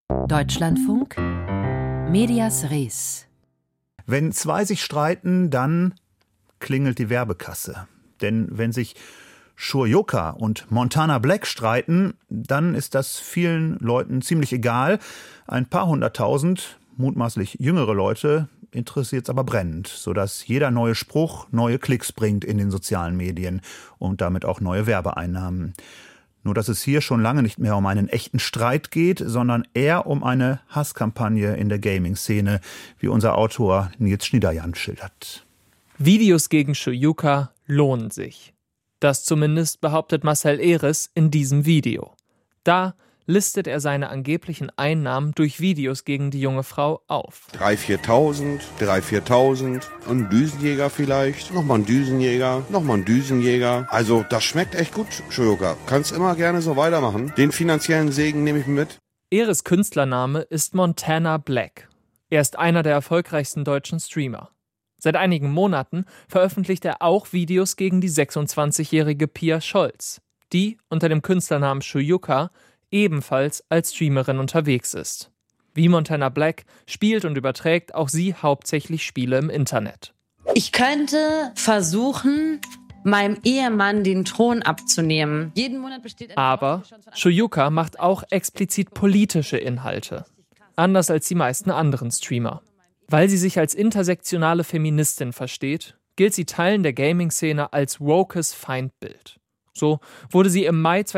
Deutschlandfunk Medias Res. Wenn zwei sich streiten, dann klingelt die Werbekasse. Denn wenn sich Shoyuka und Montana Black streiten, dann ist das vielen Leuten ziemlich egal. Ein paar hunderttausend, mutmaßlich jüngere Leute, interessiert es aber brennend, sodass jeder neue Spruch neue Klicks bringt in den sozialen Medien und damit auch neue Werbeeinnahmen. Nur dass es hier schon lange nicht mehr um einen echten Streit geht, sondern eher um eine Hasskampagne in der Gaming-Szene, wie unser Autor Nils Schniederjahn schildert. Videos gegen Shoyuka lohnen sich. Das zumindest behauptet Marcel Ehres in diesem Video. Da listet er seine angeblichen Einnahmen durch Videos gegen die junge Frau auf. 3.000, 4.000, ein Düsenjäger vielleicht, nochmal ein Düsenjäger, nochmal ein Düsenjäger. Also das schmeckt echt gut, Shoyuka. Kannst immer gerne so weitermachen. Den finanziellen Segen nehme ich mit. Ehres Künstlername ist Montana Black. Er ist einer der erfolgreichsten deutschen Streamer. Seit einigen Monaten veröffentlicht er auch Videos gegen die 26-jährige Pia Scholz, die unter dem Künstlernamen Shoyuka ebenfalls als Streamerin unterwegs ist. Wie Montana Black spielt und überträgt auch sie hauptsächlich Spiele im Internet. Ich könnte versuchen, meinem Ehemann den Thron abzunehmen. Jeden Monat besteht Aber Shoyuka macht auch explizit politische Inhalte. Anders als die meisten anderen Streamer. Weil sie sich als intersektionale Feministin versteht, gilt sie Teilen der Gaming-Szene als wokes Feindbild. So wurde sie im Mai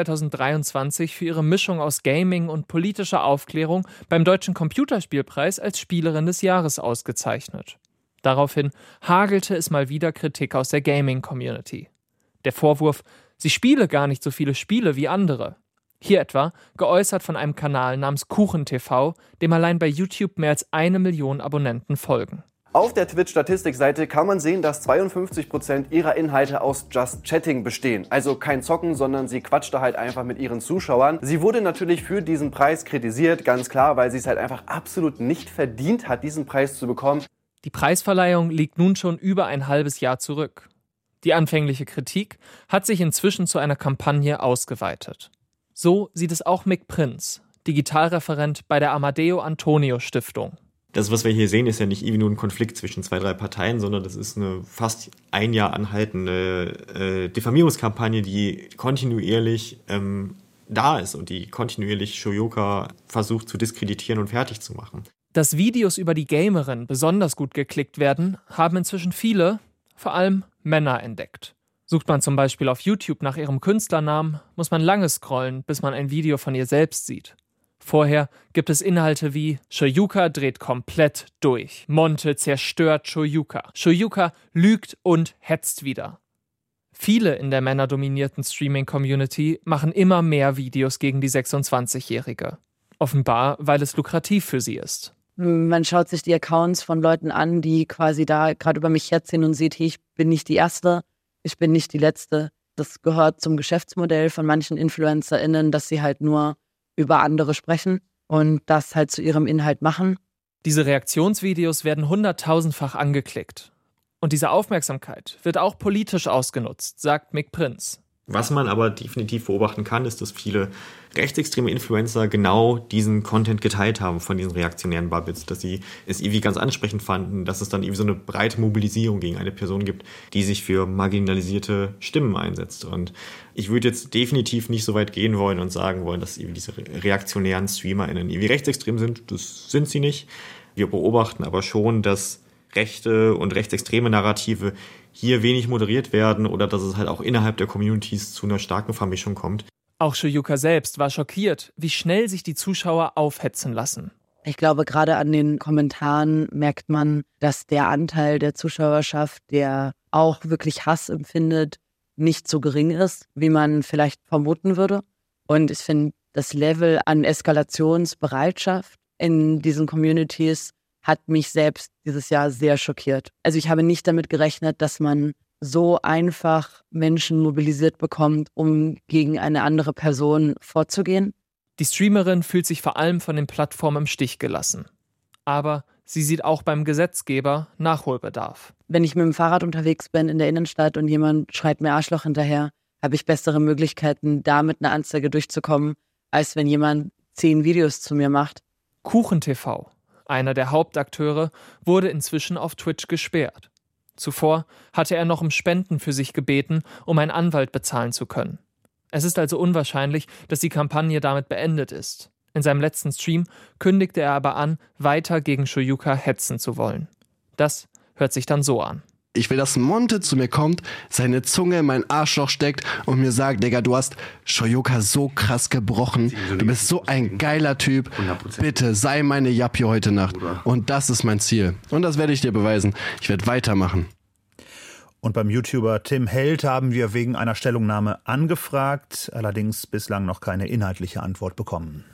2023 für ihre Mischung aus Gaming und politischer Aufklärung beim Deutschen Computerspielpreis als Spielerin des Jahres ausgezeichnet. Daraufhin hagelte es mal wieder Kritik aus der Gaming-Community. Der Vorwurf, sie spiele gar nicht so viele Spiele wie andere. Hier etwa geäußert von einem Kanal namens KuchenTV, dem allein bei YouTube mehr als 1 Million Abonnenten folgen. Auf der Twitch-Statistikseite kann man sehen, dass 52% ihrer Inhalte aus Just Chatting bestehen. Also kein Zocken, sondern sie quatschte halt einfach mit ihren Zuschauern. Sie wurde natürlich für diesen Preis kritisiert, ganz klar, weil sie es halt einfach absolut nicht verdient hat, diesen Preis zu bekommen. Die Preisverleihung liegt nun schon über ein halbes Jahr zurück. Die anfängliche Kritik hat sich inzwischen zu einer Kampagne ausgeweitet. So sieht es auch Mick Prinz, Digitalreferent bei der Amadeo Antonio Stiftung. Das, was wir hier sehen, ist ja nicht irgendwie nur ein Konflikt zwischen 2, 3 Parteien, sondern das ist eine fast ein Jahr anhaltende Diffamierungskampagne, die kontinuierlich da ist und die kontinuierlich Shoyuka versucht zu diskreditieren und fertig zu machen. Dass Videos über die Gamerin besonders gut geklickt werden, haben inzwischen viele, vor allem Männer, entdeckt. Sucht man zum Beispiel auf YouTube nach ihrem Künstlernamen, muss man lange scrollen, bis man ein Video von ihr selbst sieht. Vorher gibt es Inhalte wie Shoyuka dreht komplett durch, Monte zerstört Shoyuka, Shoyuka lügt und hetzt wieder. Viele in der männerdominierten Streaming-Community machen immer mehr Videos gegen die 26-Jährige. Offenbar, weil es lukrativ für sie ist. Man schaut sich die Accounts von Leuten an, die quasi da gerade über mich herziehen und sieht, hey, ich bin nicht die Erste, ich bin nicht die Letzte. Das gehört zum Geschäftsmodell von manchen InfluencerInnen, dass sie halt nur über andere sprechen und das halt zu ihrem Inhalt machen. Diese Reaktionsvideos werden 100.000-fach angeklickt. Und diese Aufmerksamkeit wird auch politisch ausgenutzt, sagt Mick Prinz. Was man aber definitiv beobachten kann, ist, dass viele rechtsextreme Influencer genau diesen Content geteilt haben von diesen reaktionären Bubbles, dass sie es irgendwie ganz ansprechend fanden, dass es dann irgendwie so eine breite Mobilisierung gegen eine Person gibt, die sich für marginalisierte Stimmen einsetzt. Und ich würde jetzt definitiv nicht so weit gehen wollen und sagen wollen, dass irgendwie diese reaktionären StreamerInnen irgendwie rechtsextrem sind. Das sind sie nicht. Wir beobachten aber schon, dass rechte und rechtsextreme Narrative hier wenig moderiert werden oder dass es halt auch innerhalb der Communities zu einer starken Vermischung kommt. Auch Shoyuka selbst war schockiert, wie schnell sich die Zuschauer aufhetzen lassen. Ich glaube, gerade an den Kommentaren merkt man, dass der Anteil der Zuschauerschaft, der auch wirklich Hass empfindet, nicht so gering ist, wie man vielleicht vermuten würde. Und ich finde, das Level an Eskalationsbereitschaft in diesen Communities hat mich selbst dieses Jahr sehr schockiert. Also ich habe nicht damit gerechnet, dass man so einfach Menschen mobilisiert bekommt, um gegen eine andere Person vorzugehen. Die Streamerin fühlt sich vor allem von den Plattformen im Stich gelassen. Aber sie sieht auch beim Gesetzgeber Nachholbedarf. Wenn ich mit dem Fahrrad unterwegs bin in der Innenstadt und jemand schreit mir Arschloch hinterher, habe ich bessere Möglichkeiten, da mit einer Anzeige durchzukommen, als wenn jemand 10 Videos zu mir macht KuchenTV, einer der Hauptakteure, wurde inzwischen auf Twitch gesperrt. Zuvor hatte er noch um Spenden für sich gebeten, um einen Anwalt bezahlen zu können. Es ist also unwahrscheinlich, dass die Kampagne damit beendet ist. In seinem letzten Stream kündigte er aber an, weiter gegen Shoyuka hetzen zu wollen. Das hört sich dann so an. Ich will, dass Monte zu mir kommt, seine Zunge in mein Arschloch steckt und mir sagt, Digga, du hast Shoyuka so krass gebrochen. Du bist so ein geiler Typ. Bitte sei meine Yappi heute Nacht. Und das ist mein Ziel. Und das werde ich dir beweisen. Ich werde weitermachen. Und beim YouTuber Tim Held haben wir wegen einer Stellungnahme angefragt, allerdings bislang noch keine inhaltliche Antwort bekommen.